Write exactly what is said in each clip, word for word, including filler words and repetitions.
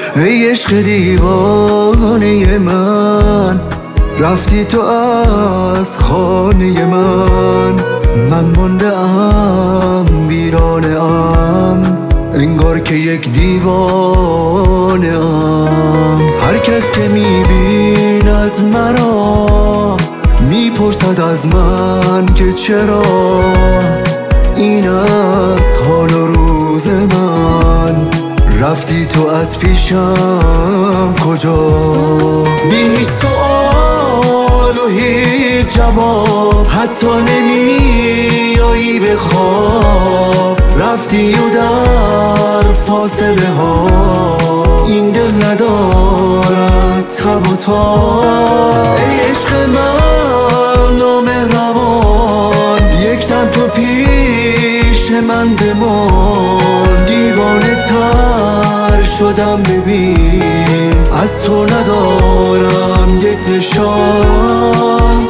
ای عشق دیوانه من، رفتی تو از خانه من. من مانده ام ویرانه ام، انگار که یک دیوانه ام. هر کس که میبیند مرا میپرسد از من که چرا این است حال و روز من. رفتی تو از پیشم کجا؟ بی هیچ سؤال و هیچ جواب، حتی نمیایی به خواب. رفتی و در فاصله ها این دل ندارد تب و تاب. ای عشق من نامهربان، یک دم تو پیش من بمان. دیوانه تر شدم ببین، از تو ندارم یک نشان.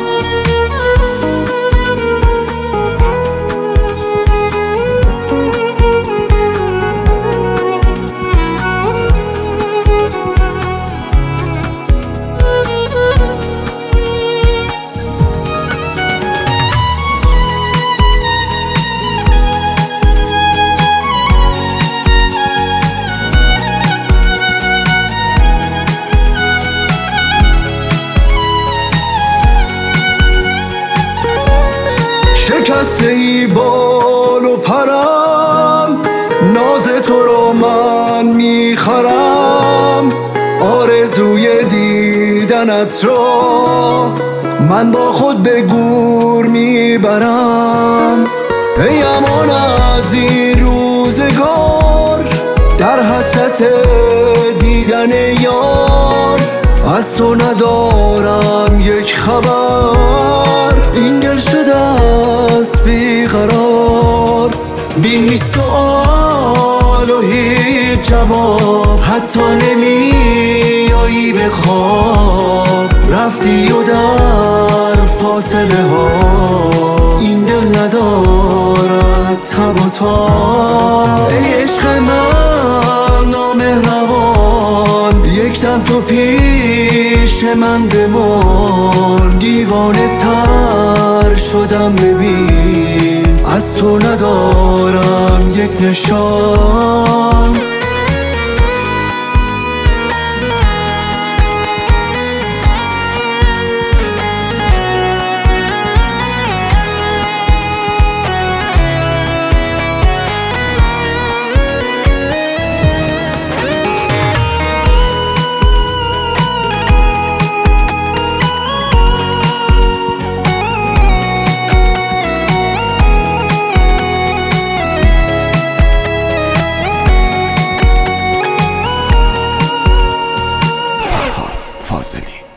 شکسته ای بال و پرم، ناز تو رو من میخرم. آرزوی دیدنت را من با خود به گور میبرم. ای امان از این روزگار، در حسرت دیدن یار. از تو ندارم یک خبر، این دل شده است بیقرار. بی هیچ سؤال و هیچ جواب، حتی نمیایی به خواب. رفتی و در فاصله ها این دل ندارد تب و تاب. ای عشق من نامهربان، یک دم تو پیش من بمان. دیوانه تر شدم ببین، از تو ندارم یک نشان. فاضلی.